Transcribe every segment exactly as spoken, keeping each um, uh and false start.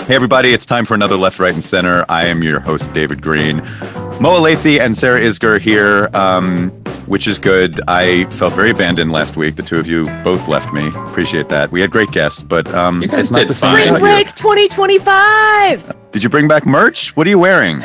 Hey, everybody, it's time for another Left, Right, and Center. I am your host, David Green. Mo Alethi and Sarah Isgur here, um, which is good. I felt very abandoned last week. The two of you both left me. Appreciate that. We had great guests, but um, it's not the same. Spring break twenty twenty-five! Did you bring back merch? What are you wearing?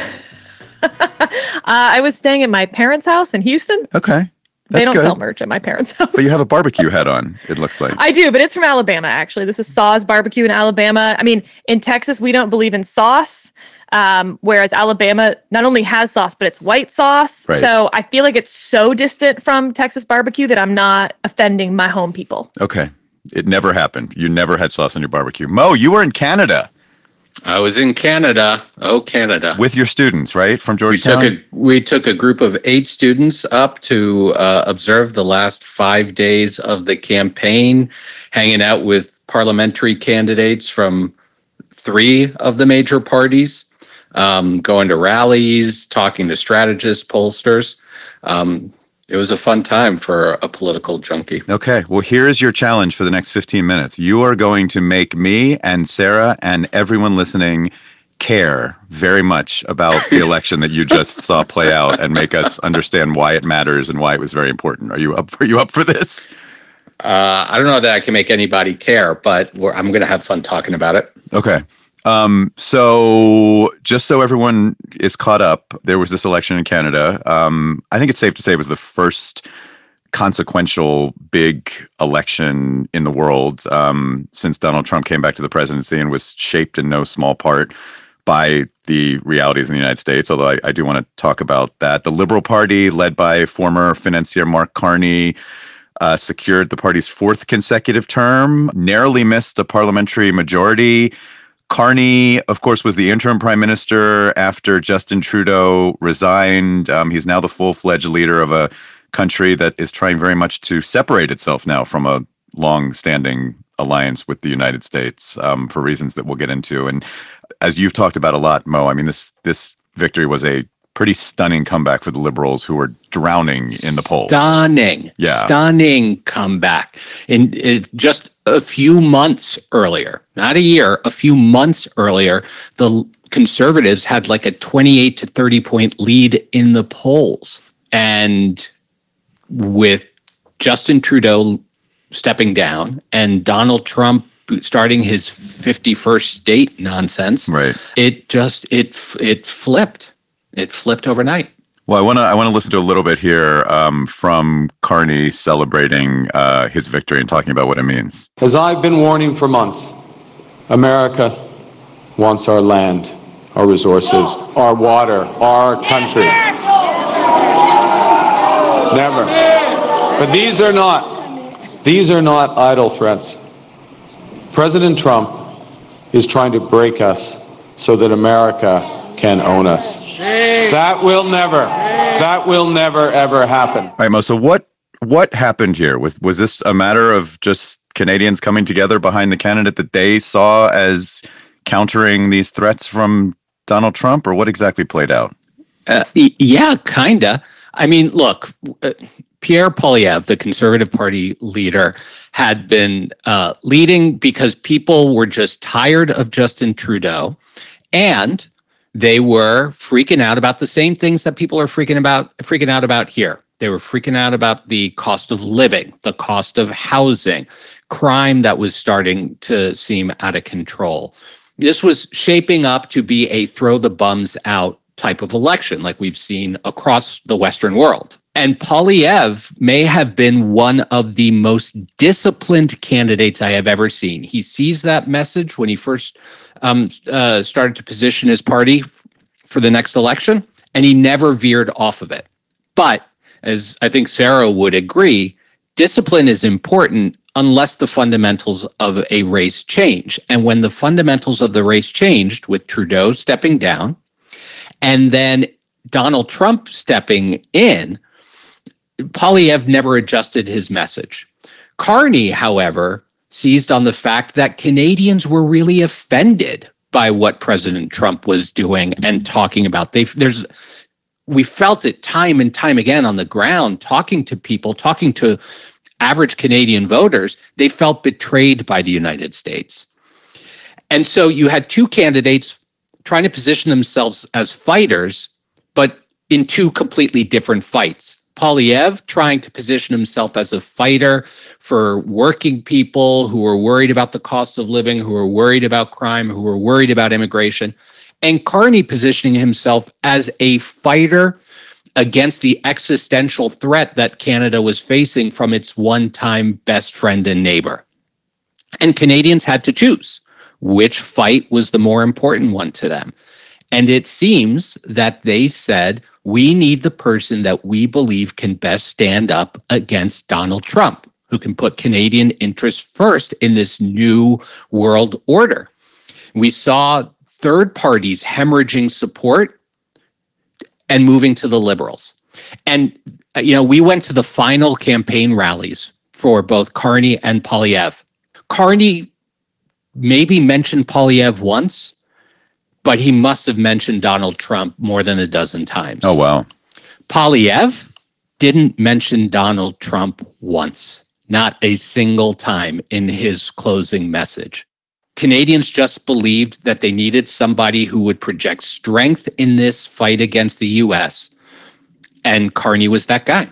uh, I was staying at my parents' house in Houston. Okay. That's they don't good. sell merch at my parents' house. But you have a barbecue hat on, it looks like. I do, but it's from Alabama, actually. This is Saw's Barbecue in Alabama. I mean, in Texas, we don't believe in sauce, um, whereas Alabama not only has sauce, but it's white sauce. Right. So I feel like it's so distant from Texas barbecue that I'm not offending my home people. Okay. It never happened. You never had sauce on your barbecue. Mo, you were in Canada. I was in Canada. Oh, Canada. With your students, right? From Georgetown? We took a, we took a group of eight students up to uh, observe the last five days of the campaign, hanging out with parliamentary candidates from three of the major parties, um, going to rallies, talking to strategists, pollsters. Um, It was a fun time for a political junkie. Okay, well, here's your challenge for the next fifteen minutes. You are going to make me and Sarah and everyone listening care very much about the election that you just saw play out and make us understand why it matters and why it was very important. Are you up for, are you up for this? Uh, I don't know that I can make anybody care, but we're, I'm going to have fun talking about it. Okay. Um, so just so everyone is caught up, there was this election in Canada. Um, I think it's safe to say it was the first consequential big election in the world um, since Donald Trump came back to the presidency, and was shaped in no small part by the realities in the United States, although I, I do want to talk about that. The Liberal Party, led by former financier Mark Carney, uh, secured the party's fourth consecutive term, narrowly missed a parliamentary majority. Carney, of course, was the interim prime minister after Justin Trudeau resigned. Um, he's now the full-fledged leader of a country that is trying very much to separate itself now from a long-standing alliance with the United States um, for reasons that we'll get into. And as you've talked about a lot, Mo, I mean, this this victory was a pretty stunning comeback for the Liberals, who were drowning in the polls. Stunning. Yeah. Stunning comeback. In it, just a few months earlier, not a year, a few months earlier, the Conservatives had like a twenty-eight to thirty point lead in the polls. And with Justin Trudeau stepping down and Donald Trump starting his fifty-first state nonsense, right, it just, it it flipped. It flipped overnight. Well, I want to I want to listen to a little bit here um, from Carney celebrating uh, his victory and talking about what it means. As I've been warning for months, America wants our land, our resources, our water, our country. Never. But these are not, these are not idle threats. President Trump is trying to break us so that America can own us. That will never, that will never, ever happen. All right, Mo, so what what happened here? Was was this a matter of just Canadians coming together behind the candidate that they saw as countering these threats from Donald Trump, or what exactly played out? Uh, yeah, kinda. I mean, look, uh, Pierre Poilievre, the Conservative Party leader, had been uh, leading because people were just tired of Justin Trudeau, and they were freaking out about the same things that people are freaking about, freaking out about here. They were freaking out about the cost of living, the cost of housing, crime that was starting to seem out of control. This was shaping up to be a throw the bums out type of election, like we've seen across the Western world. And Poilievre may have been one of the most disciplined candidates I have ever seen. He sees that message when he first um, uh, started to position his party f- for the next election, and he never veered off of it. But as I think Sarah would agree, discipline is important unless the fundamentals of a race change. And when the fundamentals of the race changed with Trudeau stepping down and then Donald Trump stepping in, Poilievre never adjusted his message. Carney, however, seized on the fact that Canadians were really offended by what President Trump was doing and talking about. They, there's, we felt it time and time again on the ground, talking to people, talking to average Canadian voters. They felt betrayed by the United States. And so you had two candidates trying to position themselves as fighters, but in two completely different fights. Poilievre trying to position himself as a fighter for working people who are worried about the cost of living, who are worried about crime, who are worried about immigration, and Carney positioning himself as a fighter against the existential threat that Canada was facing from its one-time best friend and neighbor. And Canadians had to choose which fight was the more important one to them. And it seems that they said, we need the person that we believe can best stand up against Donald Trump, who can put Canadian interests first in this new world order. We saw third parties hemorrhaging support and moving to the Liberals. And, you know, we went to the final campaign rallies for both Carney and Poilievre. Carney maybe mentioned Poilievre once, but he must have mentioned Donald Trump more than a dozen times. Oh, wow. Poilievre didn't mention Donald Trump once, not a single time in his closing message. Canadians just believed that they needed somebody who would project strength in this fight against the U S, and Carney was that guy.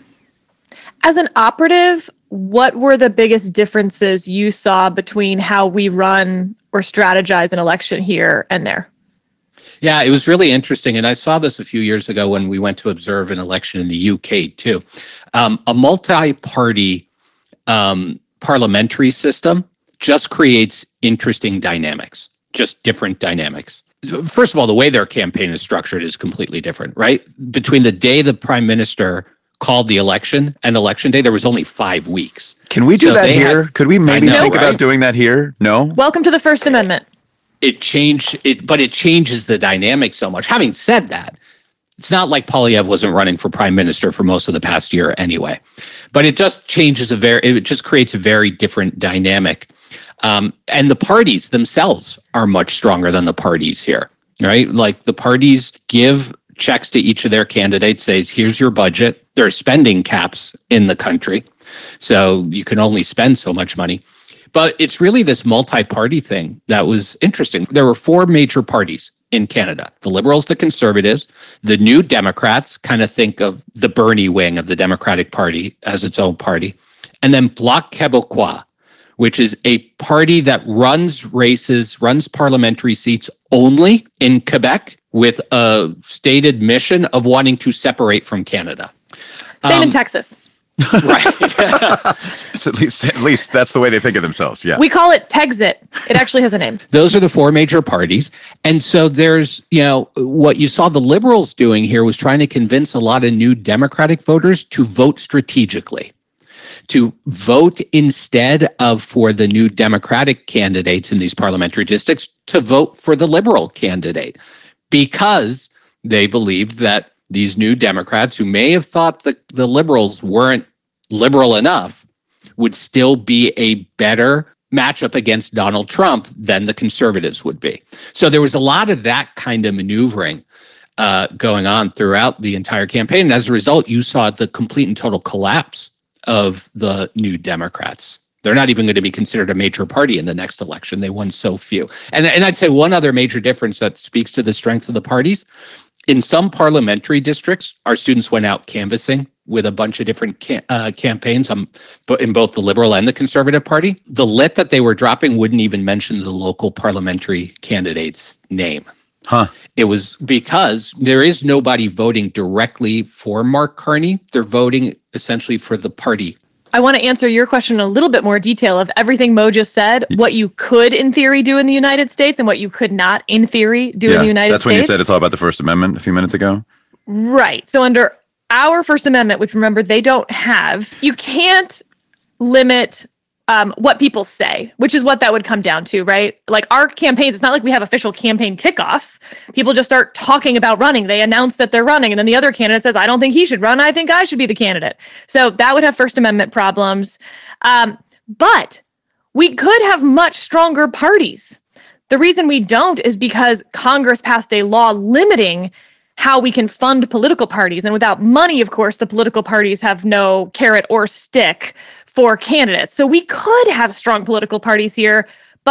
As an operative, what were the biggest differences you saw between how we run or strategize an election here and there? Yeah, it was really interesting. And I saw this a few years ago when we went to observe an election in the U K too. Um, a multi-party um, parliamentary system just creates interesting dynamics, just different dynamics. First of all, the way their campaign is structured is completely different, right? Between the day the prime minister called the election and election day, there was only five weeks. Can we do So that they here? had- Could we maybe I know, think right? about doing that here? No? Welcome to the First Amendment. It changed it, but it changes the dynamic so much. Having said that, it's not like Poilievre wasn't running for prime minister for most of the past year anyway, but it just changes a very, it just creates a very different dynamic. Um, and the parties themselves are much stronger than the parties here, right? Like the parties give checks to each of their candidates, says, here's your budget. There are spending caps in the country, so you can only spend so much money. But it's really this multi-party thing that was interesting. There were four major parties in Canada: the Liberals, the Conservatives, the New Democrats, kind of think of the Bernie wing of the Democratic Party as its own party, and then Bloc Québécois, which is a party that runs races, runs parliamentary seats only in Quebec with a stated mission of wanting to separate from Canada. Same Um, in Texas. Right. It's at least at least that's the way they think of themselves. Yeah. We call it Texit. It actually has a name. Those are the four major parties. And so there's, you know, what you saw the Liberals doing here was trying to convince a lot of new Democratic voters to vote strategically, to vote instead of for the new Democratic candidates in these parliamentary districts, to vote for the Liberal candidate, because they believed that these new Democrats, who may have thought that the Liberals weren't liberal enough, would still be a better matchup against Donald Trump than the Conservatives would be. So there was a lot of that kind of maneuvering uh, going on throughout the entire campaign. And as a result, you saw the complete and total collapse of the New Democrats. They're not even going to be considered a major party in the next election. They won so few. And, and I'd say one other major difference that speaks to the strength of the parties: in some parliamentary districts, our students went out canvassing with a bunch of different cam- uh, campaigns um, but in both the Liberal and the Conservative Party. The lit that they were dropping wouldn't even mention the local parliamentary candidate's name. Huh. It was because there is nobody voting directly for Mark Carney. They're voting essentially for the party. I want to answer your question in a little bit more detail of everything Mo just said, what you could in theory do in the United States and what you could not in theory do in the United that's States. when you said it's all about the First Amendment a few minutes ago. Right. So under our First Amendment, which remember they don't have, you can't limit um, what people say, which is what that would come down to, right? Like our campaigns, it's not like we have official campaign kickoffs. People just start talking about running. They announce that they're running, and then the other candidate says, I don't think he should run. I think I should be the candidate. So that would have First Amendment problems. Um, but we could have much stronger parties. The reason we don't is because Congress passed a law limiting how we can fund political parties. And without money, of course, the political parties have no carrot or stick for candidates. So we could have strong political parties here, but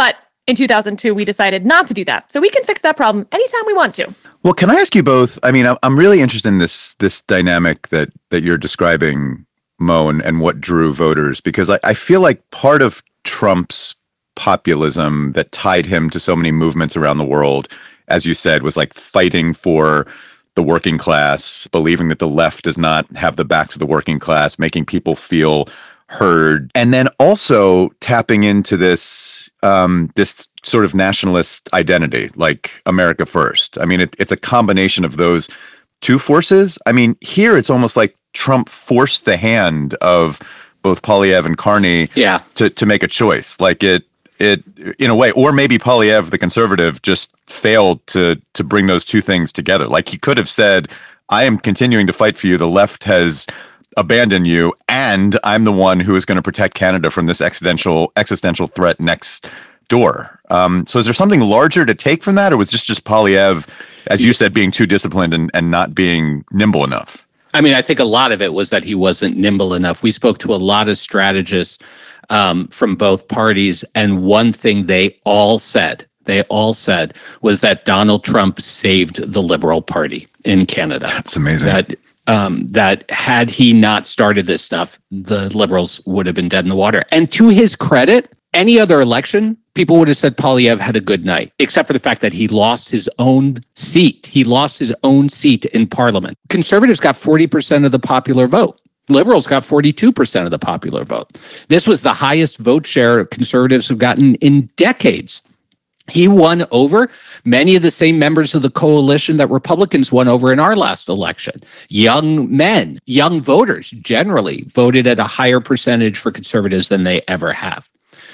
in two thousand two, we decided not to do that. So we can fix that problem anytime we want to. Well, can I ask you both? I mean, I'm I'm really interested in this this dynamic that that you're describing, Mo, and, and what drew voters, because I, I feel like part of Trump's populism that tied him to so many movements around the world, as you said, was like fighting for the working class, believing that the left does not have the backs of the working class, making people feel heard, and then also tapping into this um, this sort of nationalist identity, like America first. I mean, it, it's a combination of those two forces. I mean, here it's almost like Trump forced the hand of both Poilievre and Carney yeah. to to make a choice. Like it it in a way, or maybe Poilievre, the conservative, just failed to to bring those two things together. Like he could have said, "I am continuing to fight for you. The left has abandoned you, and I'm the one who is going to protect Canada from this existential existential threat next door." Um, so is there something larger to take from that, or was this just Poilievre, as you said, being too disciplined and, and not being nimble enough? I mean, I think a lot of it was that he wasn't nimble enough. We spoke to a lot of strategists um, from both parties, and one thing they all said, they all said, was that Donald Trump saved the Liberal Party in Canada. That's amazing. That um, that had he not started this stuff, the Liberals would have been dead in the water. And to his credit, any other election, people would have said Poilievre had a good night, except for the fact that he lost his own seat. He lost his own seat in Parliament. Conservatives got forty percent of the popular vote. Liberals got forty-two percent of the popular vote. This was the highest vote share conservatives have gotten in decades. He won over many of the same members of the coalition that Republicans won over in our last election. Young men, young voters generally voted at a higher percentage for conservatives than they ever have.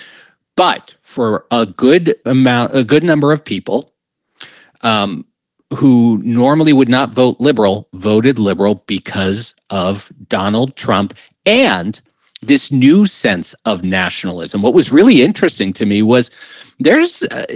But for a good amount, a good number of people um, who normally would not vote liberal, voted liberal because of Donald Trump and this new sense of nationalism. What was really interesting to me was there's uh,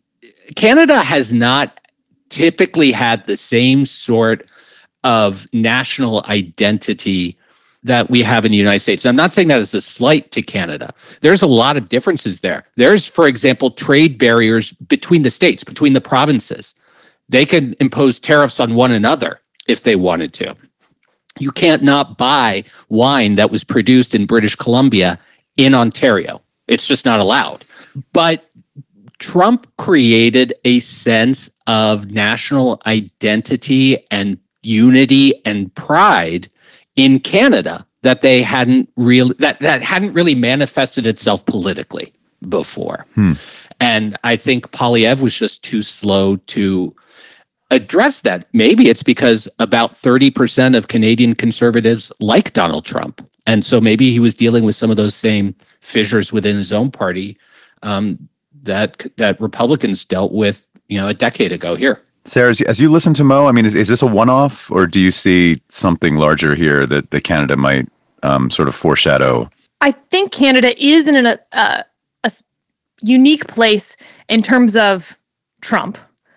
Canada has not typically had the same sort of national identity that we have in the United States. And I'm not saying that as a slight to Canada. There's a lot of differences there. There's, for example, trade barriers between the states, between the provinces. They can impose tariffs on one another if they wanted to. You can't not buy wine that was produced in British Columbia in Ontario. It's just not allowed. But Trump created a sense of national identity and unity and pride in Canada that they hadn't really that, that hadn't really manifested itself politically before. Hmm. And I think Poilievre was just too slow to address that. Maybe it's because about thirty percent of Canadian conservatives like Donald Trump. And so maybe he was dealing with some of those same fissures within his own party um, that that Republicans dealt with, you know, a decade ago here. Sarah, as you, as you listen to Mo, I mean, is, is this a one-off, or do you see something larger here that, that Canada might um, sort of foreshadow? I think Canada is in a, a, a unique place in terms of Trump.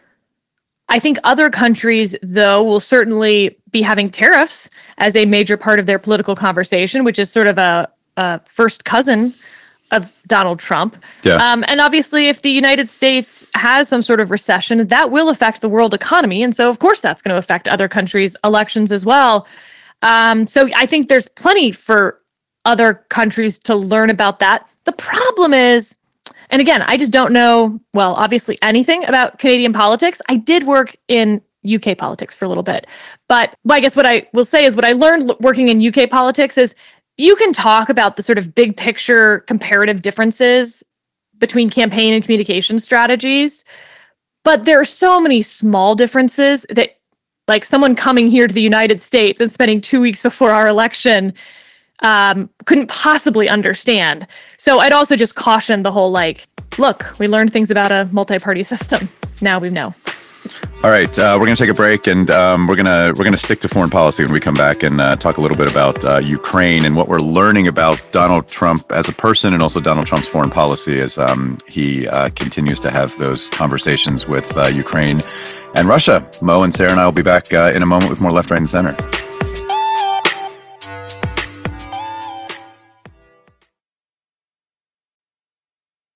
I think other countries, though, will certainly be having tariffs as a major part of their political conversation, which is sort of a, a first cousin of Donald Trump. Yeah. Um, and obviously, if the United States has some sort of recession, that will affect the world economy. And so, of course, that's going to affect other countries' elections as well. Um, so I think there's plenty for other countries to learn about that. The problem is, and again, I just don't know, well, obviously anything about Canadian politics. I did work in U K politics for a little bit. But well, I guess what I will say is what I learned working in U K politics is you can talk about the sort of big picture comparative differences between campaign and communication strategies. But there are so many small differences that, like someone coming here to the United States and spending two weeks before our election um, couldn't possibly understand. So I'd also just caution the whole, like, look, we learned things about a multi-party system. Now we know. All right, uh, we're going to take a break, and um, we're going to we're going to stick to foreign policy when we come back and uh, talk a little bit about uh, Ukraine and what we're learning about Donald Trump as a person, and also Donald Trump's foreign policy as um, he uh, continues to have those conversations with uh, Ukraine and Russia. Mo and Sarah and I will be back uh, in a moment with more Left, Right, and Center.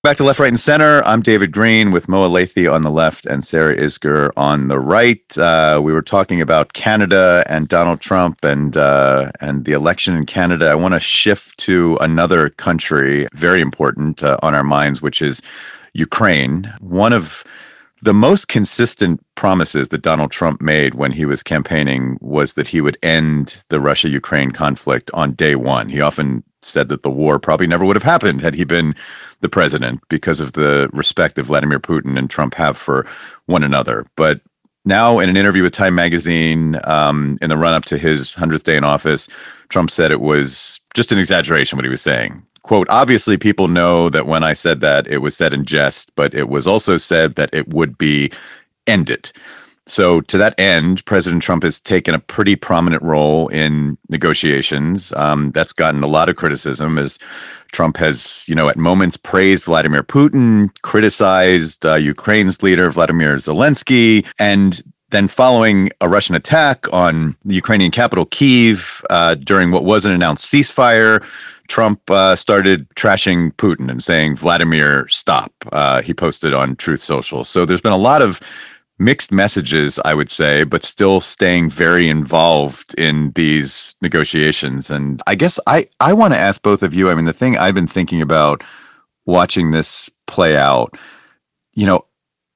Back to Left, Right, and Center. I'm David Green with Moa Lathy on the left and Sarah Isgur on the right. Uh, we were talking about Canada and Donald Trump and uh, and the election in Canada. I want to shift to another country, very important uh, on our minds, which is Ukraine. One of the most consistent promises that Donald Trump made when he was campaigning was that he would end the Russia-Ukraine conflict on day one. He often said that the war probably never would have happened had he been the president because of the respect that Vladimir Putin and Trump have for one another. But now in an interview with Time Magazine, um, in the run-up to his hundredth day in office, Trump said it was just an exaggeration what he was saying. Quote, obviously people know that when I said that, it was said in jest, but it was also said that it would be ended. So to that end, President Trump has taken a pretty prominent role in negotiations. Um, that's gotten a lot of criticism as Trump has, you know, at moments praised Vladimir Putin, criticized uh, Ukraine's leader, Vladimir Zelensky, and then following a Russian attack on the Ukrainian capital, Kyiv, uh, during what was an announced ceasefire, Trump uh, started trashing Putin and saying, Vladimir, stop. Uh, he posted on Truth Social. So there's been a lot of mixed messages, I would say, but still staying very involved in these negotiations. And I guess I, I want to ask both of you, I mean, the thing I've been thinking about watching this play out, you know,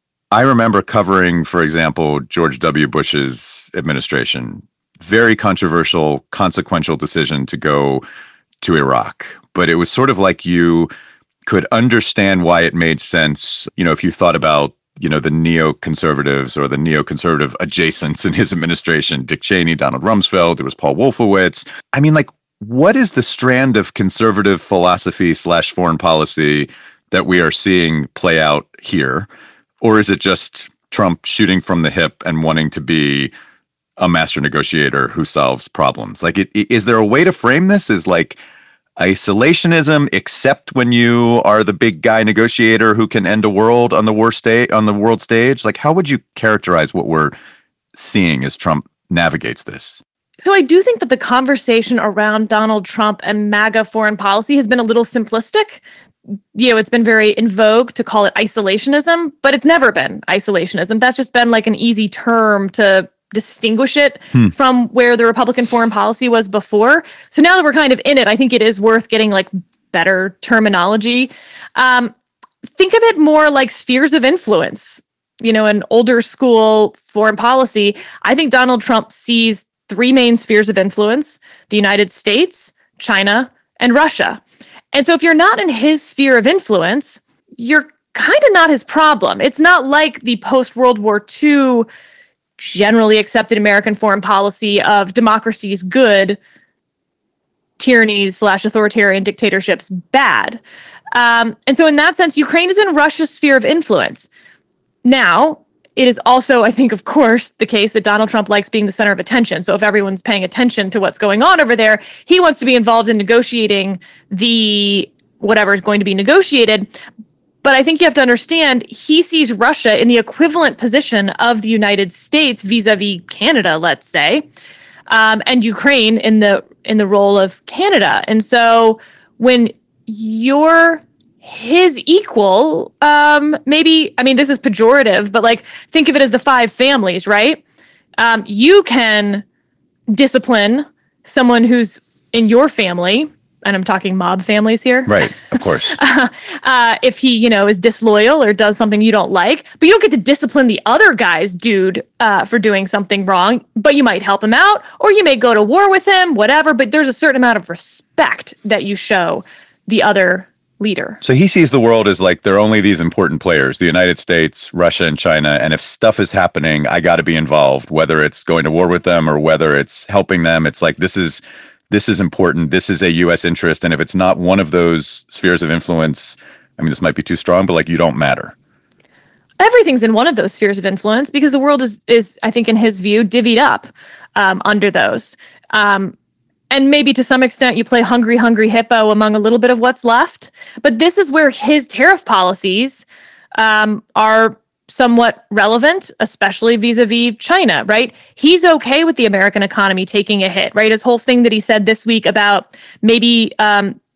I remember covering, for example, George W. Bush's administration, very controversial, consequential decision to go to Iraq. But it was sort of like you could understand why it made sense, you know, if you thought about, you know, the neoconservatives or the neoconservative adjacents in his administration, Dick Cheney, Donald Rumsfeld, there was Paul Wolfowitz. I mean, like, what is the strand of conservative philosophy slash foreign policy that we are seeing play out here? Or is it just Trump shooting from the hip and wanting to be a master negotiator who solves problems? Like, it, is there a way to frame this as like isolationism, except when you are the big guy negotiator who can end a world on the worst day on the world stage? Like, how would you characterize what we're seeing as Trump navigates this? So I do think that the conversation around Donald Trump and MAGA foreign policy has been a little simplistic. You know, it's been very in vogue to call it isolationism, but it's never been isolationism. That's just been like an easy term to distinguish it hmm. from where the Republican foreign policy was before. So now that we're kind of in it, I think it is worth getting like better terminology. Um, think of it more like spheres of influence, you know, an older school foreign policy. I think Donald Trump sees three main spheres of influence: the United States, China, and Russia. And so if you're not in his sphere of influence, you're kind of not his problem. It's not like the post-World War Two generally accepted American foreign policy of democracy is good, tyrannies slash authoritarian dictatorships bad. Um, and so in that sense, Ukraine is in Russia's sphere of influence. Now, it is also, I think, of course, the case that Donald Trump likes being the center of attention. So if everyone's paying attention to what's going on over there, he wants to be involved in negotiating the whatever is going to be negotiated. But I think you have to understand, he sees Russia in the equivalent position of the United States vis-a-vis Canada, let's say, um, and Ukraine in the in the role of Canada. And so when you're his equal, um, maybe, I mean, this is pejorative, but like, think of it as the five families, right? Um, you can discipline someone who's in your family, and I'm talking mob families here. Right, of course. uh, uh, if he, you know, is disloyal or does something you don't like, but you don't get to discipline the other guy's dude uh, for doing something wrong, but you might help him out, or you may go to war with him, whatever, but there's a certain amount of respect that you show the other leader. So he sees the world as like, there are only these important players, the United States, Russia, and China. And if stuff is happening, I got to be involved, whether it's going to war with them or whether it's helping them. It's like, this is this is important. This is a U S interest. And if it's not one of those spheres of influence, I mean, this might be too strong, but like, you don't matter. Everything's in one of those spheres of influence because the world is, is I think, in his view, divvied up um, under those. Um, And maybe to some extent you play hungry, hungry hippo among a little bit of what's left. But this is where his tariff policies um, are somewhat relevant, especially vis-a-vis China, right? He's okay with the American economy taking a hit, right? His whole thing that he said this week about maybe um,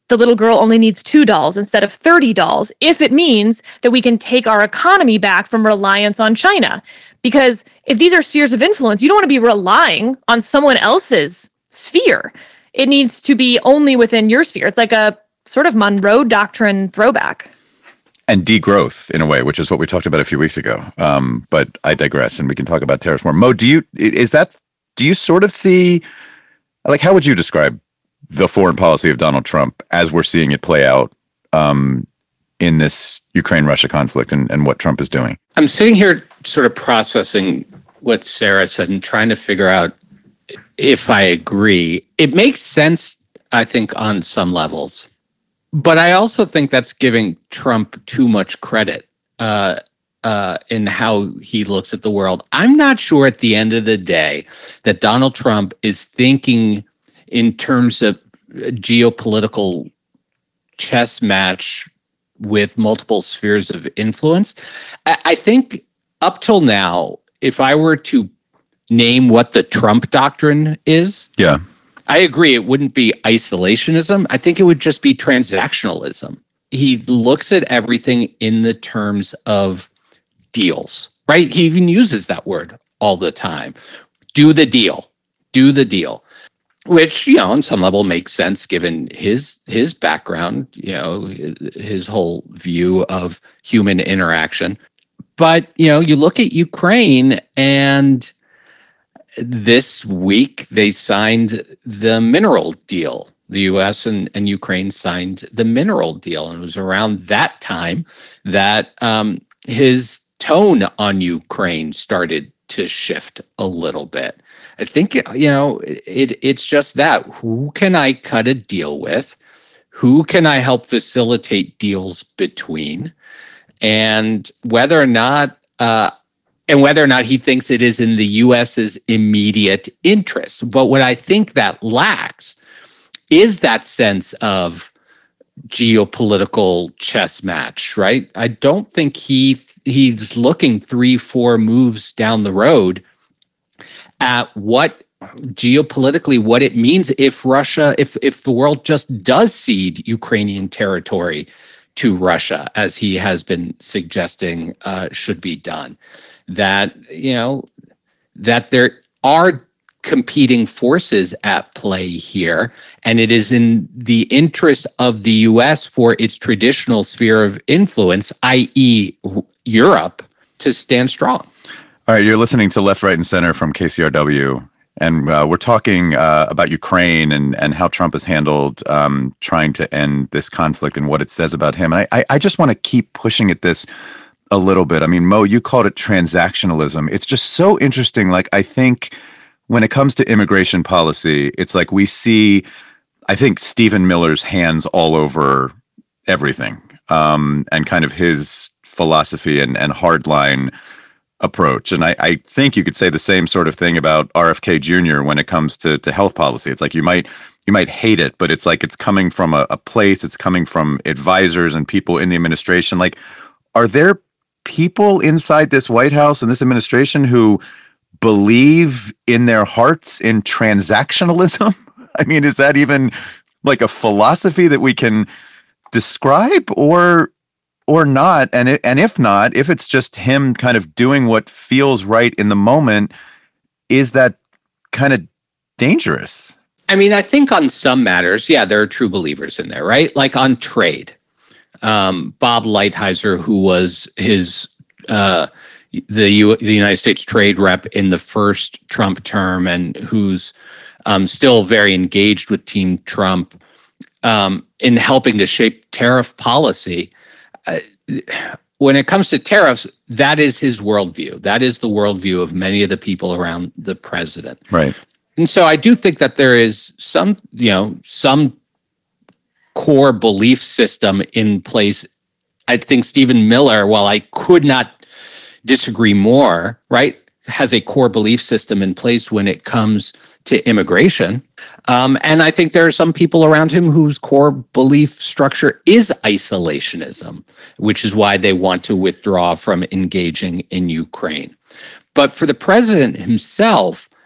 the little girl only needs two dolls instead of thirty dolls if it means that we can take our economy back from reliance on China. Because if these are spheres of influence, you don't want to be relying on someone else's sphere. It needs to be only within your sphere. It's like a sort of Monroe Doctrine throwback. And degrowth in a way, which is what we talked about a few weeks ago. Um, but I digress, and we can talk about tariffs more. Mo, do you is that do you sort of see, like, how would you describe the foreign policy of Donald Trump as we're seeing it play out um, in this Ukraine-Russia conflict and, and what Trump is doing? I'm sitting here sort of processing what Sarah said and trying to figure out if I agree. It makes sense, I think, on some levels. But I also think that's giving Trump too much credit uh, uh, in how he looks at the world. I'm not sure at the end of the day that Donald Trump is thinking in terms of geopolitical chess match with multiple spheres of influence. I, I think up till now, if I were to name what the Trump doctrine is, yeah. I agree. It wouldn't be isolationism. I think it would just be transactionalism. He looks at everything in the terms of deals, right? He even uses that word all the time. Do the deal. Do the deal. Which, you know, on some level makes sense given his his background, you know, his whole view of human interaction. But, you know, you look at Ukraine, and this week they signed the mineral deal. The U S and, and Ukraine signed the mineral deal. And it was around that time that um, his tone on Ukraine started to shift a little bit. I think, you know, it it's just that. Who can I cut a deal with? Who can I help facilitate deals between? And whether or not uh, and whether or not he thinks it is in the U S's immediate interest. But what I think that lacks is that sense of geopolitical chess match, right? I don't think he he's looking three, four moves down the road at what geopolitically what it means if Russia, if if the world just does cede Ukrainian territory to Russia, as he has been suggesting uh, should be done. That, you know, that there are competing forces at play here, and it is in the interest of the U S for its traditional sphere of influence, that is. Europe, to stand strong. All right, you're listening to Left, Right, and Center from K C R W, and uh, we're talking uh, about Ukraine and, and how Trump has handled um, trying to end this conflict and what it says about him. And I, I just want to keep pushing at this a little bit. I mean, Mo, you called it transactionalism. It's just so interesting. Like, I think when it comes to immigration policy, it's like we see, I think, Stephen Miller's hands all over everything, um, and kind of his philosophy and, and hardline approach. And I, I think you could say the same sort of thing about R F K Junior when it comes to, to health policy. It's like you might you might hate it, but it's like it's coming from a, a place, it's coming from advisors and people in the administration. Like, are there people inside this White House and this administration who believe in their hearts in transactionalism? I mean, is that even like a philosophy that we can describe, or or not? And it, and if not, if it's just him kind of doing what feels right in the moment, is that kind of dangerous? I mean, I think on some matters, yeah, there are true believers in there, right? Like on trade, um, Bob Lighthizer, who was his uh, the U- the United States trade rep in the first Trump term, and who's um, still very engaged with Team Trump um, in helping to shape tariff policy. Uh, when it comes to tariffs, that is his worldview. That is the worldview of many of the people around the president. Right. And so I do think that there is some, you know, some core belief system in place. I think Stephen Miller, while I could not disagree more, right, has a core belief system in place when it comes to immigration. Um, and I think there are some people around him whose core belief structure is isolationism, which is why they want to withdraw from engaging in Ukraine. But for the president himself,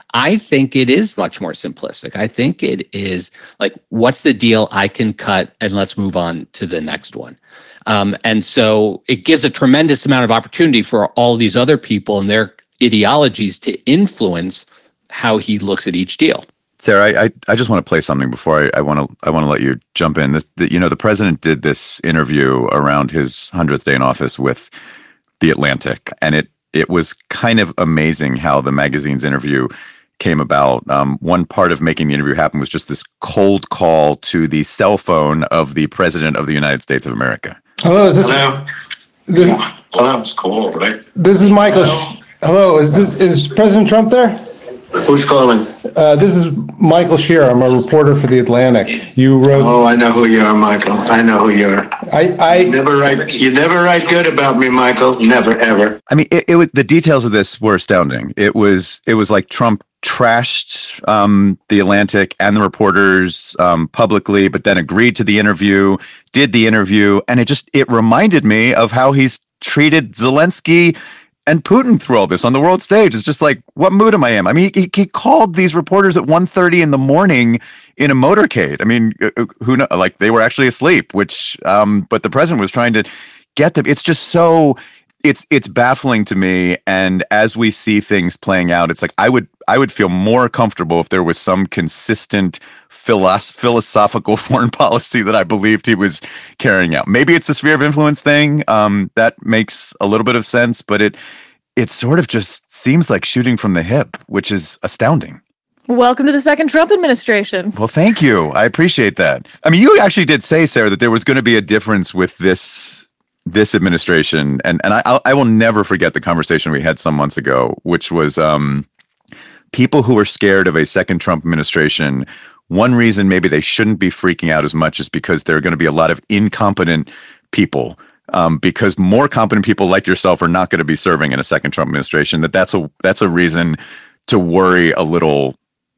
I think it is much more simplistic. I think it is like, what's the deal I can cut and let's move on to the next one. Um, and so it gives a tremendous amount of opportunity for all these other people and their ideologies to influence how he looks at each deal. Sarah, I, I, I just want to play something before I want to I want to let you jump in. This, the, you know, the president did this interview around his hundredth day in office with The Atlantic, and it it was kind of amazing how the magazine's interview came about. Um, one part of making the interview happen was just this cold call to the cell phone of the president of the United States of America. Hello, is this? Hello. This, Well, that was cool, right? this is Michael. Hello. Hello, is this is President Trump there? Who's calling? Uh, this is Michael Shearer. I'm a reporter for The Atlantic. You wrote. Oh, I know who you are, Michael. I know who you are. I. I Never write. You never write good about me, Michael. Never, ever. I mean, it, it was the details of this were astounding. It was it was like Trump trashed um, The Atlantic and the reporters um, publicly, but then agreed to the interview, did the interview, and it just it reminded me of how he's treated Zelensky and Putin through all this on the world stage. It's just like, what mood am I in? I mean, he, he called these reporters at one thirty in the morning in a motorcade. I mean, who know? Like they were actually asleep, which, um, but the president was trying to get them. It's just so, it's it's baffling to me. And as we see things playing out, it's like I would I would feel more comfortable if there was some consistent philosoph- philosophical foreign policy that I believed he was carrying out. Maybe it's a sphere of influence thing. Um, that makes a little bit of sense, but it it sort of just seems like shooting from the hip, which is astounding. Welcome to the second Trump administration. Well, thank you. I appreciate that. I mean, you actually did say, Sarah, that there was going to be a difference with this this administration, and and I I will never forget the conversation we had some months ago, which was um, people who are scared of a second Trump administration. One reason maybe they shouldn't be freaking out as much is because there are going to be a lot of incompetent people. Um, because more competent people like yourself are not going to be serving in a second Trump administration. That that's a that's a reason to worry a little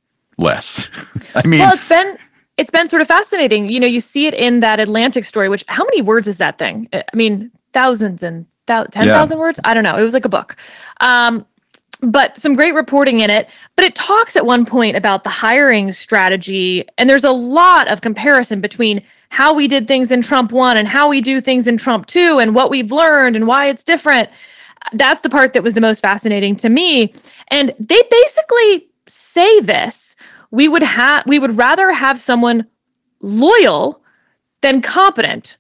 less. I mean, Well, it's been it's been sort of fascinating. You know, you see it in that Atlantic story, which how many words is that thing? I mean, thousands and thou- ten thousand Yeah. words? I don't know. It was like a book. Um, but some great reporting in it. But it talks at one point about the hiring strategy. And there's a lot of comparison between how we did things in Trump one and how we do things in Trump two and what we've learned and why it's different. That's the part that was the most fascinating to me. And they basically say this. We would have we would rather have someone loyal than competent.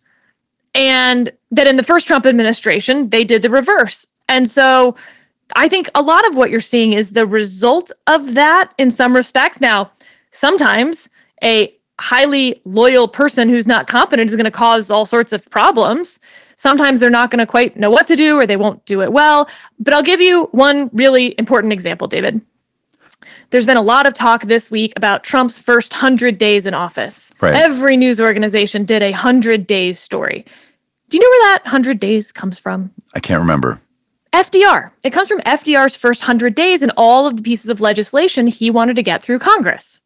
And that in the first Trump administration, they did the reverse. And so I think a lot of what you're seeing is the result of that in some respects. Now, sometimes a highly loyal person who's not competent is going to cause all sorts of problems. Sometimes they're not going to quite know what to do or they won't do it well. But I'll give you one really important example, David. There's been a lot of talk this week about Trump's first one hundred days in office. Right. Every news organization did a one hundred days story. Do you know where that one hundred days comes from? I can't remember. F D R. It comes from F D R's first one hundred days and all of the pieces of legislation he wanted to get through Congress.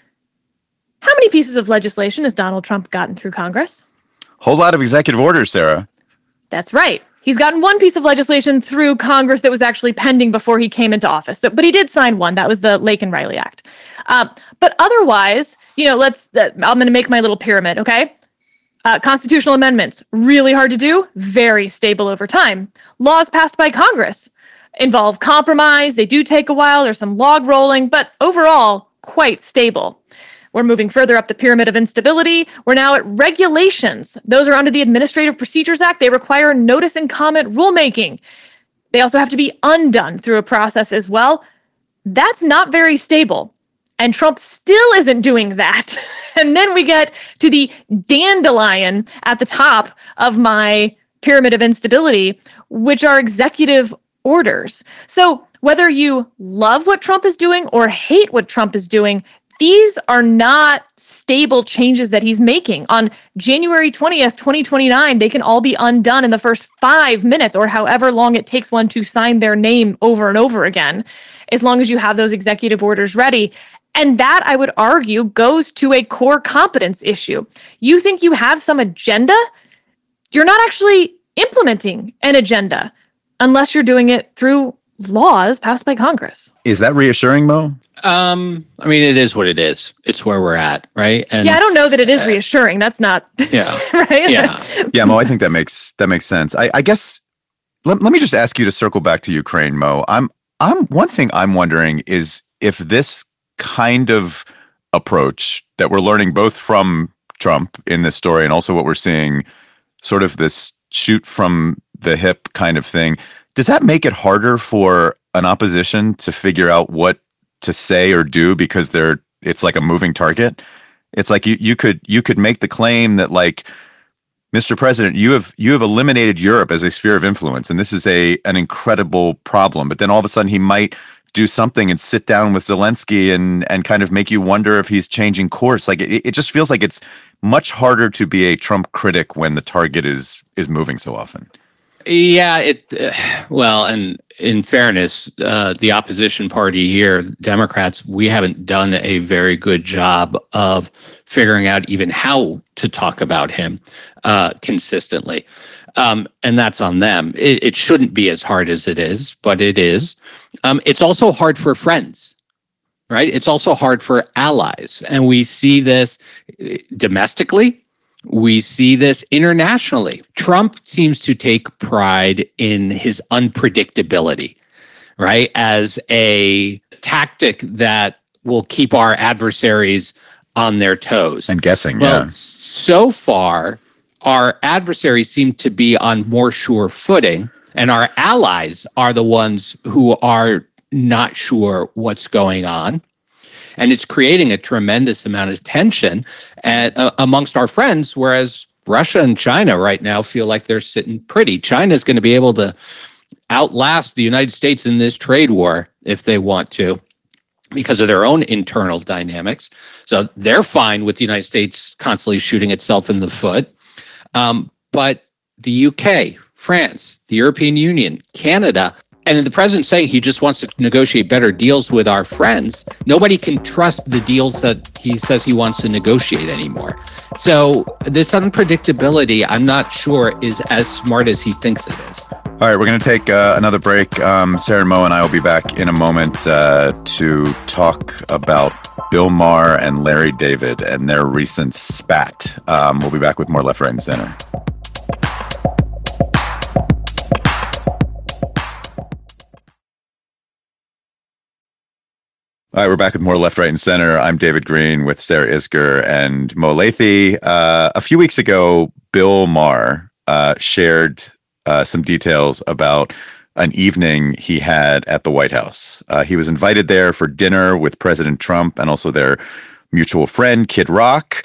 How many pieces of legislation has Donald Trump gotten through Congress? Whole lot of executive orders, Sarah. That's right. He's gotten one piece of legislation through Congress that was actually pending before he came into office. So, but he did sign one. That was the Laken Riley Act. Um, but otherwise, you know, let's, uh, I'm going to make my little pyramid, okay? Uh, constitutional amendments, really hard to do, very stable over time. Laws passed by Congress involve compromise. They do take a while. There's some log rolling, but overall, quite stable. We're moving further up the pyramid of instability. We're now at regulations. Those are under the Administrative Procedures Act. They require notice and comment rulemaking. They also have to be undone through a process as well. That's not very stable. And Trump still isn't doing that. And then we get to the dandelion at the top of my pyramid of instability, which are executive orders. So whether you love what Trump is doing or hate what Trump is doing, these are not stable changes that he's making. On January twentieth, twenty twenty-nine, they can all be undone in the first five minutes or however long it takes one to sign their name over and over again, as long as you have those executive orders ready. And that, I would argue, goes to a core competence issue. You think you have some agenda? You're not actually implementing an agenda unless you're doing it through laws passed by Congress. Is that reassuring, Mo? Um, I mean, it is what it is. It's where we're at, right? And yeah, I don't know that it is reassuring. That's not yeah, right. Yeah, yeah, Mo. I think that makes that makes sense. I, I guess let, let me just ask you to circle back to Ukraine, Mo. I'm I'm one thing I'm wondering is if this kind of approach that we're learning both from Trump in this story and also what we're seeing, sort of this shoot from the hip kind of thing, does that make it harder for an opposition to figure out what to say or do because they're it's like a moving target? It's like you you could you could make the claim that, like, Mister President, you have you have eliminated Europe as a sphere of influence, and this is a an incredible problem. But then all of a sudden he might do something and sit down with Zelensky and and kind of make you wonder if he's changing course. Like it, it just feels like it's much harder to be a Trump critic when the target is is moving so often. Yeah, it uh, well, and in fairness, uh, the opposition party here, Democrats, we haven't done a very good job of figuring out even how to talk about him uh, consistently, um, and that's on them. It, it shouldn't be as hard as it is, but it is. Um, it's also hard for friends, right? It's also hard for allies, and we see this domestically. We see this internationally. Trump seems to take pride in his unpredictability, right? As a tactic that will keep our adversaries on their toes. And guessing, well, yeah. So far, our adversaries seem to be on more sure footing, and our allies are the ones who are not sure what's going on. And it's creating a tremendous amount of tension at, uh, amongst our friends, whereas Russia and China right now feel like they're sitting pretty. China's going to be able to outlast the United States in this trade war if they want to, because of their own internal dynamics. So they're fine with the United States constantly shooting itself in the foot. Um, but the U K, France, the European Union, Canada, and the president saying he just wants to negotiate better deals with our friends, nobody can trust the deals that he says he wants to negotiate anymore. So this unpredictability, I'm not sure, is as smart as he thinks it is. All right, we're going to take uh, another break. Um, Sarah and Mo and I will be back in a moment uh, to talk about Bill Maher and Larry David and their recent spat. Um, we'll be back with more Left, Right, and Center. All right, we're back with more Left, Right, and Center. I'm David Green with Sarah Isgur and Mo Lathey. Uh, a few weeks ago, Bill Maher uh, shared uh, some details about an evening he had at the White House. Uh, he was invited there for dinner with President Trump and also their mutual friend, Kid Rock.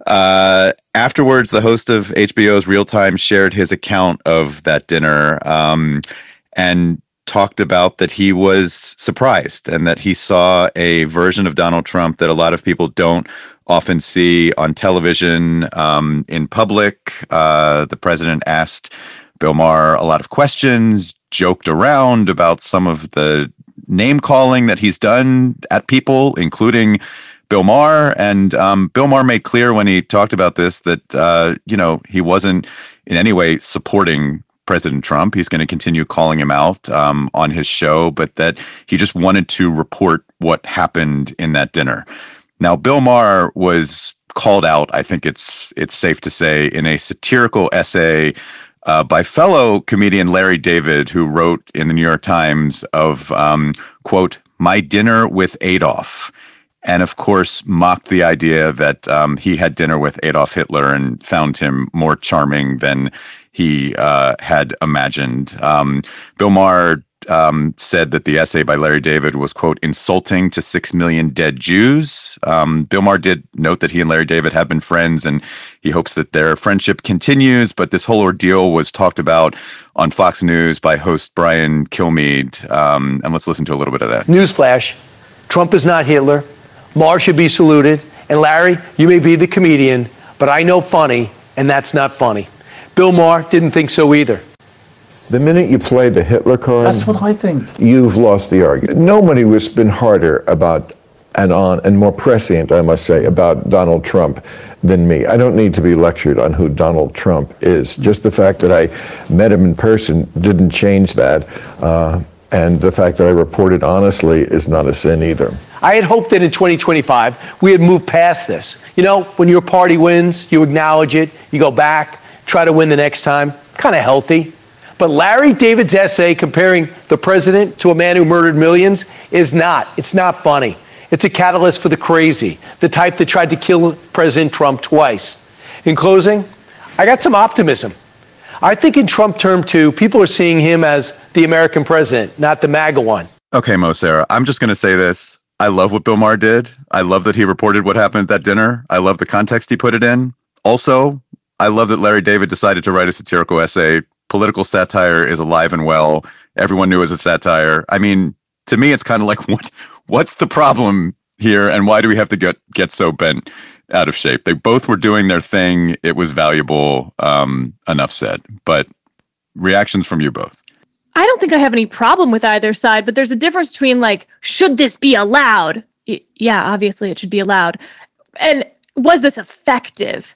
Uh, afterwards, the host of H B O's Real Time shared his account of that dinner um, and talked about that he was surprised and that he saw a version of Donald Trump that a lot of people don't often see on television, um, in public. Uh, the president asked Bill Maher a lot of questions, joked around about some of the name calling that he's done at people, including Bill Maher. And um, Bill Maher made clear when he talked about this that, uh, you know, he wasn't in any way supporting President Trump. He's going to continue calling him out um, on his show, but that he just wanted to report what happened in that dinner. Now, Bill Maher was called out, I think it's it's safe to say, in a satirical essay uh, by fellow comedian Larry David, who wrote in the New York Times of, um, quote, "My dinner with Adolf," and of course mocked the idea that um, he had dinner with Adolf Hitler and found him more charming than he uh, had imagined. Um, Bill Maher um, said that the essay by Larry David was, quote, "insulting to six million dead Jews." Um, Bill Maher did note that he and Larry David have been friends, and he hopes that their friendship continues. But this whole ordeal was talked about on Fox News by host Brian Kilmeade. Um, and let's listen to a little bit of that. Newsflash, Trump is not Hitler. Maher should be saluted. And Larry, you may be the comedian, but I know funny, and that's not funny. Bill Maher didn't think so either. The minute you play the Hitler card, that's what I think. You've lost the argument. Nobody has been harder about and on and more prescient, I must say, about Donald Trump than me. I don't need to be lectured on who Donald Trump is. Just the fact that I met him in person didn't change that. Uh, And the fact that I reported honestly is not a sin either. I had hoped that in twenty twenty-five, we had moved past this. You know, when your party wins, you acknowledge it, you go back, try to win the next time. Kind of healthy. But Larry David's essay comparing the president to a man who murdered millions is not. It's not funny. It's a catalyst for the crazy, the type that tried to kill President Trump twice. In closing, I got some optimism. I think in Trump term two, people are seeing him as the American president, not the MAGA one. Okay, Mo Sarah, I'm just going to say this. I love what Bill Maher did. I love that he reported what happened at that dinner. I love the context he put it in. Also, I love that Larry David decided to write a satirical essay. Political satire is alive and well. Everyone knew it was a satire. I mean, to me, it's kind of like, what, what's the problem here? And why do we have to get, get so bent out of shape? They both were doing their thing. It was valuable. Um, enough said. But reactions from you both. I don't think I have any problem with either side, but there's a difference between like, should this be allowed? Y- yeah, obviously it should be allowed. And was this effective?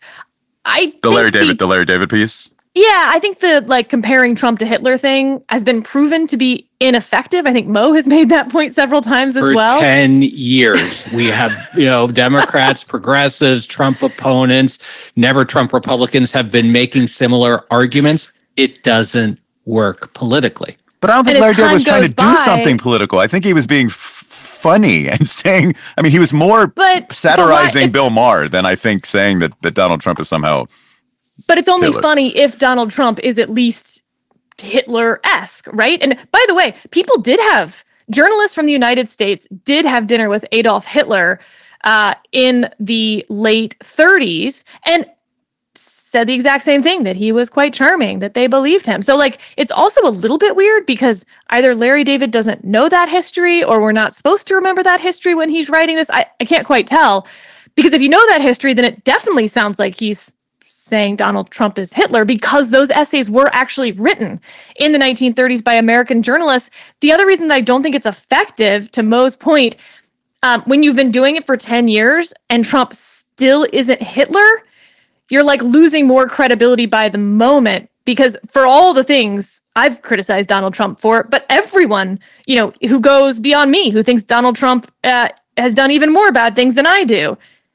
I The Larry David, the, the Larry David piece. Yeah, I think the like comparing Trump to Hitler thing has been proven to be ineffective. I think Mo has made that point several times as For well. ten years, we have, you know, Democrats, progressives, Trump opponents, never Trump Republicans have been making similar arguments. It doesn't work politically. But I don't think And Larry as David time was trying to goes do by- something political. I think he was being f- funny and saying, I mean, he was more But- satirizing but why- Bill Maher than I think saying that, that Donald Trump is somehow. But it's only Hitler. funny if Donald Trump is at least Hitler-esque, right? And by the way, people did have, journalists from the United States did have dinner with Adolf Hitler uh, in the late thirties and said the exact same thing, that he was quite charming, that they believed him. So like, it's also a little bit weird because either Larry David doesn't know that history or we're not supposed to remember that history when he's writing this. I, I can't quite tell, because if you know that history, then it definitely sounds like he's saying Donald Trump is Hitler, because those essays were actually written in the nineteen thirties by American journalists. The other reason that I don't think it's effective, to Mo's point, um, when you've been doing it for ten years and Trump still isn't Hitler, you're like losing more credibility by the moment, because for all the things I've criticized Donald Trump for, but everyone, you know, who goes beyond me, who thinks Donald Trump uh, has done even more bad things than I do,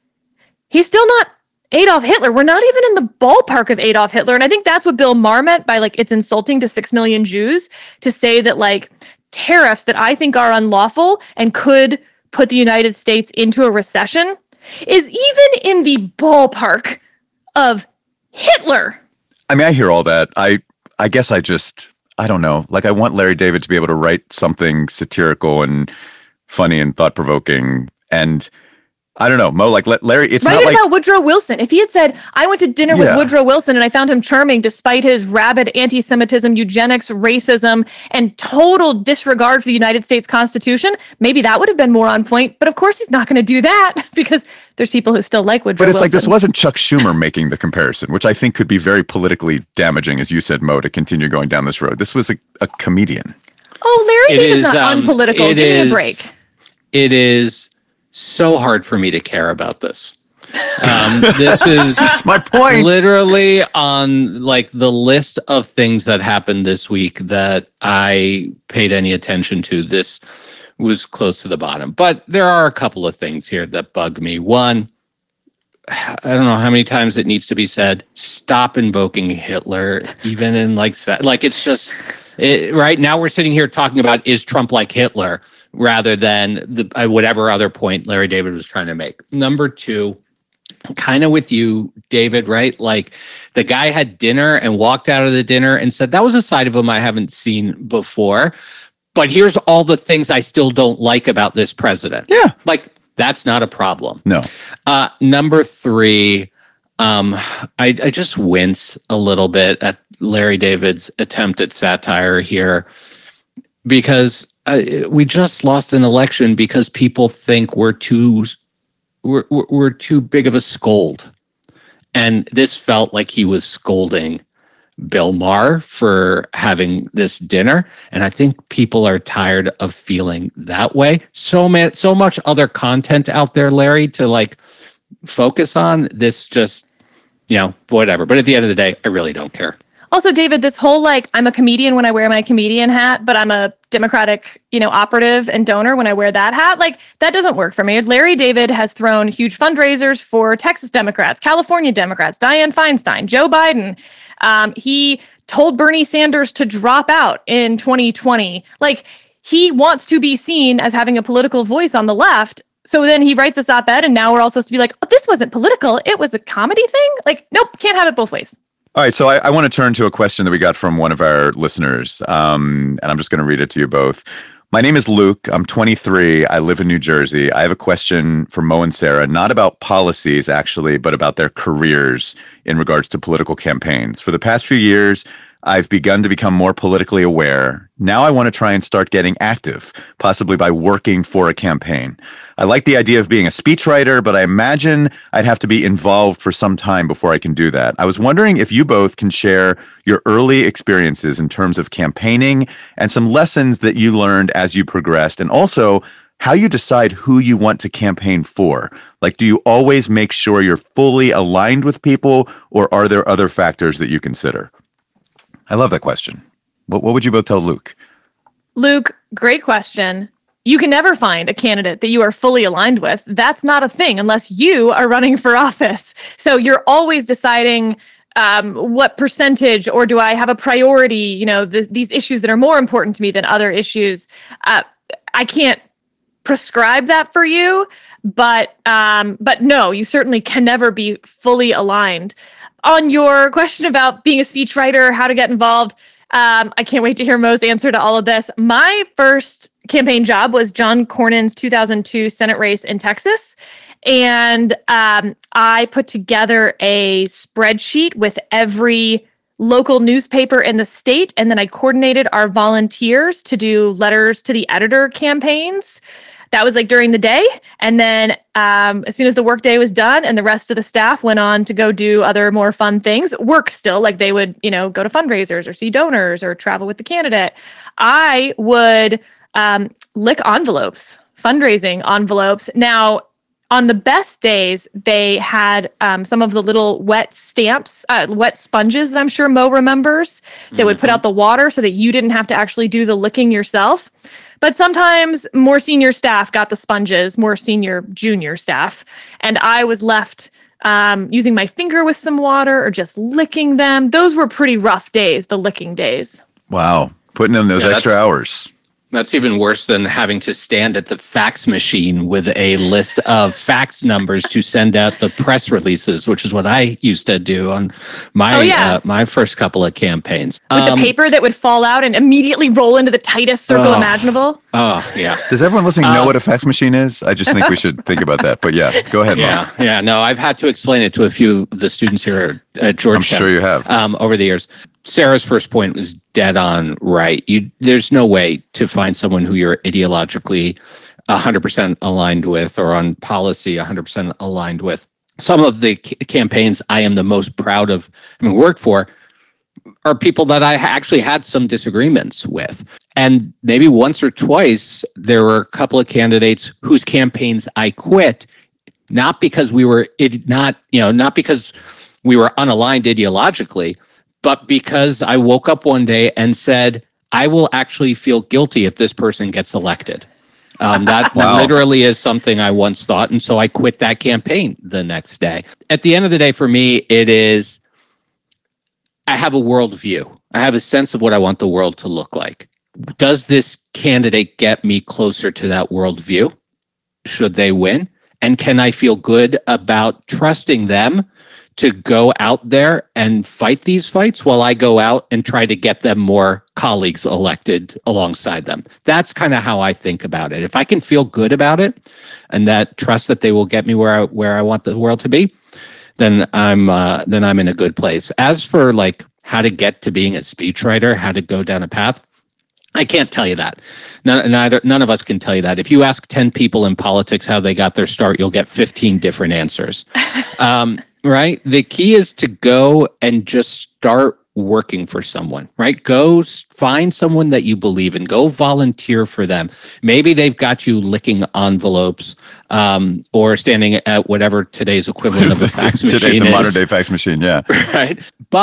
he's still not Adolf Hitler. We're not even in the ballpark of Adolf Hitler. And I think that's what Bill Maher meant by like, it's insulting to six million Jews to say that like tariffs that I think are unlawful and could put the United States into a recession is even in the ballpark of Hitler. I mean, I hear all that. I, I guess I just, I don't know. Like, I want Larry David to be able to write something satirical and funny and thought provoking. And I don't know, Mo, like let Larry, it's Write not it like about Woodrow Wilson. If he had said, I went to dinner Yeah. with Woodrow Wilson and I found him charming despite his rabid anti-Semitism, eugenics, racism, and total disregard for the United States Constitution, maybe that would have been more on point. But of course he's not going to do that because there's people who still like Woodrow But it's Wilson. like, this wasn't Chuck Schumer making the comparison, which I think could be very politically damaging, as you said, Mo, to continue going down this road. This was a, a comedian. Oh, Larry It David's is, not um, unpolitical. it Give me is- a break. It is so hard for me to care about this. Um, this is That's my point. literally on like the list of things that happened this week that I paid any attention to. This was close to the bottom, but there are a couple of things here that bug me. One, I don't know how many times it needs to be said, stop invoking Hitler, even in like, sa- like it's just, it, right now we're sitting here talking about, is Trump like Hitler, rather than the uh, whatever other point Larry David was trying to make. Number two, kind of with you, David, right? Like the guy had dinner and walked out of the dinner and said, that was a side of him I haven't seen before, but here's all the things I still don't like about this president. Yeah. Like, that's not a problem. No. Uh, number three, um, I, I just wince a little bit at Larry David's attempt at satire here, because uh, we just lost an election because people think we're too we're, we're we're too big of a scold, and this felt like he was scolding Bill Maher for having this dinner, and I think people are tired of feeling that way. So man, so much other content out there, Larry, to like focus on. This just, you know, whatever. But at the end of the day, I really don't care. Also, David, this whole like, I'm a comedian when I wear my comedian hat, but I'm a Democratic, you know, operative and donor when I wear that hat. Like, that doesn't work for me. Larry David has thrown huge fundraisers for Texas Democrats, California Democrats, Dianne Feinstein, Joe Biden. Um, he told Bernie Sanders to drop out in twenty twenty. Like, he wants to be seen as having a political voice on the left. So then he writes this op-ed, and now we're all supposed to be like, oh, this wasn't political. It was a comedy thing. Like, nope, can't have it both ways. All right, so I, I want to turn to a question that we got from one of our listeners, um, and I'm just going to read it to you both. My name is Luke. I'm twenty-three. I live in New Jersey. I have a question for Mo and Sarah, not about policies, actually, but about their careers in regards to political campaigns. For the past few years, I've begun to become more politically aware. Now I want to try and start getting active, possibly by working for a campaign. I like the idea of being a speechwriter, but I imagine I'd have to be involved for some time before I can do that. I was wondering if you both can share your early experiences in terms of campaigning and some lessons that you learned as you progressed, and also how you decide who you want to campaign for. Like, do you always make sure you're fully aligned with people, or are there other factors that you consider? I love that question. What, what would you both tell Luke? Luke, great question. You can never find a candidate that you are fully aligned with. That's not a thing unless you are running for office. So you're always deciding um, what percentage, or do I have a priority, you know, th- these issues that are more important to me than other issues. Uh, I can't prescribe that for you, but um, but no, you certainly can never be fully aligned. On your question about being a speechwriter, how to get involved, um, I can't wait to hear Mo's answer to all of this. My first campaign job was John Cornyn's two thousand two Senate race in Texas. And um, I put together a spreadsheet with every local newspaper in the state. And then I coordinated our volunteers to do letters to the editor campaigns. That was like during the day. And then um, as soon as the workday was done and the rest of the staff went on to go do other more fun things, work still, like they would, you know, go to fundraisers or see donors or travel with the candidate, I would um, lick envelopes, fundraising envelopes. Now, on the best days, they had um, some of the little wet stamps, uh, wet sponges that I'm sure Mo remembers that mm-hmm. would put out the water so that you didn't have to actually do the licking yourself. But sometimes more senior staff got the sponges, more senior junior staff. And I was left um, using my finger with some water or just licking them. Those were pretty rough days, the licking days. Wow. Putting in those yeah, extra hours. That's even worse than having to stand at the fax machine with a list of fax numbers to send out the press releases, which is what I used to do on my oh, yeah. uh, my first couple of campaigns. With um, the paper that would fall out and immediately roll into the tightest circle oh, imaginable. Oh, yeah. Does everyone listening um, know what a fax machine is? I just think we should think about that. But yeah, go ahead, Yeah, Mom. yeah. No, I've had to explain it to a few of the students here at Georgetown. I'm sure you have. Um, over the years. Sarah's first point was dead on right. You, there's no way to find someone who you're ideologically one hundred percent aligned with or on policy one hundred percent aligned with. Some of the c- campaigns I am the most proud of having worked for are people that I actually had some disagreements with. And maybe once or twice, there were a couple of candidates whose campaigns I quit, not because we were it, not, you know, not because we were unaligned ideologically, but because I woke up one day and said, I will actually feel guilty if this person gets elected. Um, that wow. literally is something I once thought. And so I quit that campaign the next day. At the end of the day, for me, it is, I have a worldview. I have a sense of what I want the world to look like. Does this candidate get me closer to that worldview? Should they win? And can I feel good about trusting them to go out there and fight these fights while I go out and try to get them more colleagues elected alongside them? That's kind of how I think about it. If I can feel good about it and that trust that they will get me where I, where I want the world to be, then I'm uh, then I'm in a good place. As for like how to get to being a speechwriter, how to go down a path, I can't tell you that. None, neither, none of us can tell you that. If you ask ten people in politics how they got their start, you'll get fifteen different answers. Um, Right. The key is to go and just start working for someone, right? Go find someone that you believe in. Go volunteer for them. Maybe they've got you licking envelopes um, or standing at whatever today's equivalent of a fax machine Today, the is. modern day fax machine. Yeah. Right. But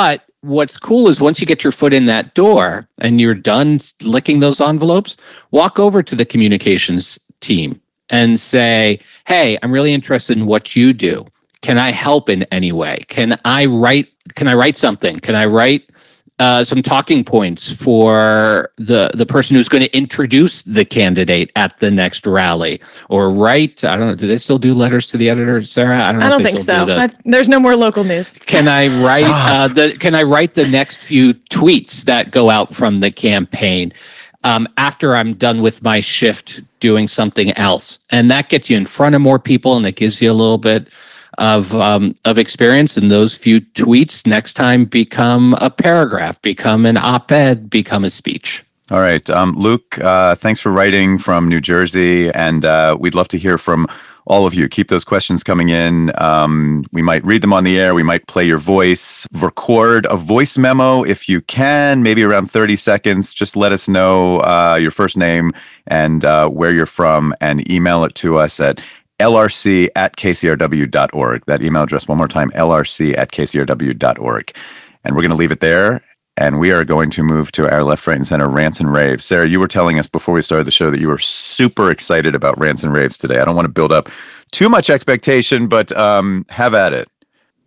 what's cool is once you get your foot in that door and you're done licking those envelopes, walk over to the communications team and say, hey, I'm really interested in what you do. Can I help in any way? Can I write, can I write something? Can I write uh, some talking points for the, the person who's going to introduce the candidate at the next rally? Or write, I don't know, do they still do letters to the editor, Sarah? I don't know I don't if they think still so. do those. I, there's no more local news. Can I write uh, the can I write the next few tweets that go out from the campaign um, after I'm done with my shift doing something else? And that gets you in front of more people, and it gives you a little bit of um, of experience. And those few tweets next time become a paragraph, become an op-ed, become a speech. All right. Um, Luke, uh, thanks for writing from New Jersey. And uh, we'd love to hear from all of you. Keep those questions coming in. Um, we might read them on the air. We might play your voice. Record a voice memo if you can, maybe around thirty seconds. Just let us know uh, your first name and uh, where you're from, and email it to us at L R C at K C R W dot org. That email address one more time, L R C at K C R W dot org. And we're going to leave it there. And we are going to move to our left, right, and center rants and raves. Sarah, you were telling us before we started the show that you were super excited about rants and raves today. I don't want to build up too much expectation, but um, have at it.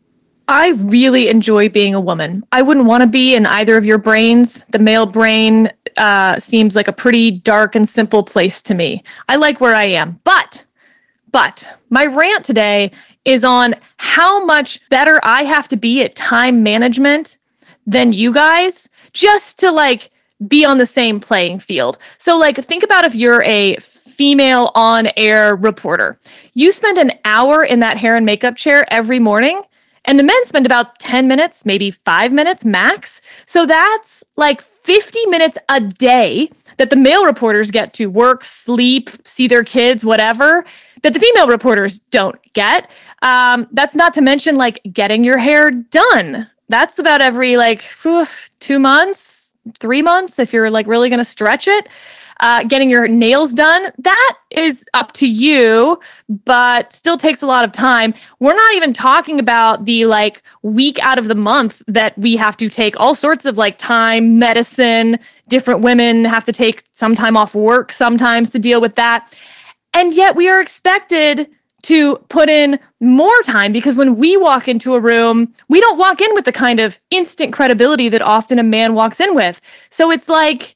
I really enjoy being a woman. I wouldn't want to be in either of your brains. The male brain uh, seems like a pretty dark and simple place to me. I like where I am. But, but my rant today is on how much better I have to be at time management than you guys, just to like be on the same playing field. So like, think about if you're a female on-air reporter. You spend an hour in that hair and makeup chair every morning, and the men spend about ten minutes, maybe five minutes max. So that's like fifty minutes a day that the male reporters get to work, sleep, see their kids, whatever, that the female reporters don't get. Um, that's not to mention like getting your hair done. That's about every like oof, two months, three months, if you're like really going to stretch it. Uh, getting your nails done, that is up to you, but still takes a lot of time. We're not even talking about the like week out of the month that we have to take all sorts of like time, medicine. Different women have to take some time off work sometimes to deal with that. And yet we are expected to put in more time, because when we walk into a room, we don't walk in with the kind of instant credibility that often a man walks in with. So it's like,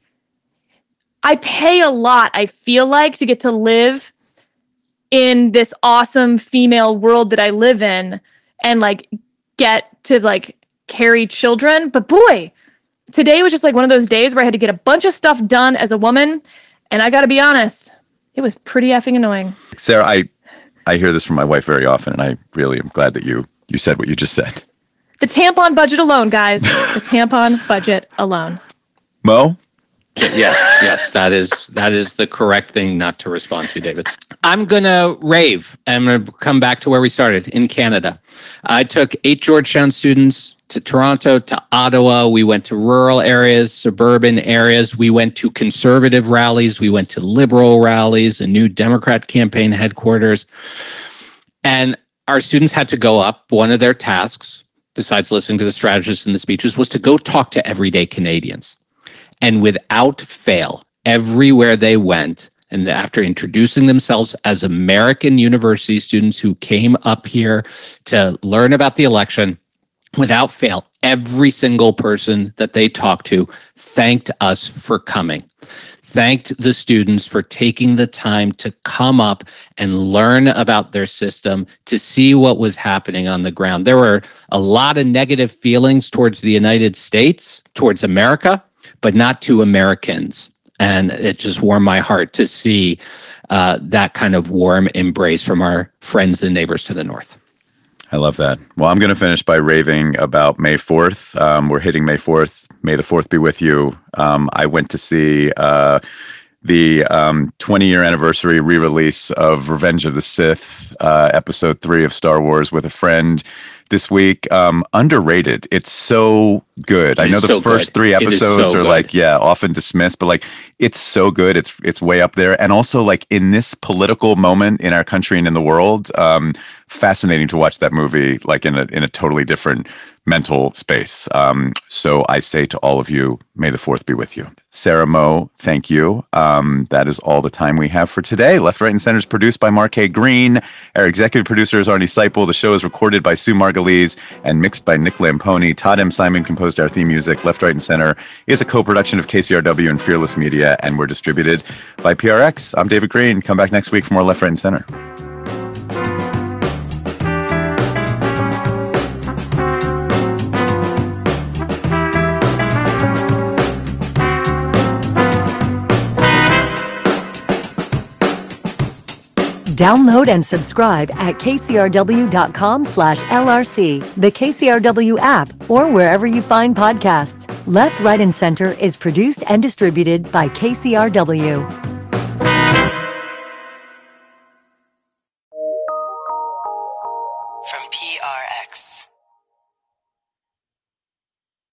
I pay a lot, I feel like, to get to live in this awesome female world that I live in and like get to like carry children. But boy, today was just like one of those days where I had to get a bunch of stuff done as a woman. And I got to be honest, it was pretty effing annoying. Sarah, I I hear this from my wife very often, and I really am glad that you you said what you just said. The tampon budget alone, guys. The tampon budget alone. Mo? Yes, yes, that is that is the correct thing not to respond to, David. I'm gonna rave. I'm gonna come back to where we started in Canada. I took eight Georgetown students to Toronto, to Ottawa. We went to rural areas, suburban areas. We went to conservative rallies. We went to liberal rallies, a new Democrat campaign headquarters. And our students had to go up. One of their tasks, besides listening to the strategists and the speeches, was to go talk to everyday Canadians. And without fail, everywhere they went, and after introducing themselves as American university students who came up here to learn about the election, without fail, every single person that they talked to thanked us for coming, thanked the students for taking the time to come up and learn about their system, to see what was happening on the ground. There were a lot of negative feelings towards the United States, towards America, but not to Americans. And it just warmed my heart to see uh, that kind of warm embrace from our friends and neighbors to the north. I love that. Well, I'm going to finish by raving about May fourth. Um, we're hitting May fourth. May the fourth be with you. Um, I went to see uh, the um, twenty-year anniversary re-release of Revenge of the Sith, uh, Episode three of Star Wars with a friend. this week. Um, underrated. It's so good. I It know is the so first good. three It is so episodes are good. like, yeah, often dismissed, but like it's so good. It's it's way up there. And also like in this political moment in our country and in the world, um, fascinating to watch that movie like in a in a totally different mental space. Um, so I say to all of you, may the fourth be with you. Sarah Moe, thank you. Um, that is all the time we have for today. Left, Right, and Center is produced by Mark A. Green. Our executive producer is Arnie Seipel. The show is recorded by Sue Margulies and mixed by Nick Lamponi. Todd M. Simon composed our theme music. Left, Right, and Center is a co-production of K C R W and Fearless Media, and we're distributed by P R X. I'm David Green. Come back next week for more Left, Right, and Center. Download and subscribe at kcrw.com slash LRC, the K C R W app, or wherever you find podcasts. Left, Right, and Center is produced and distributed by K C R W.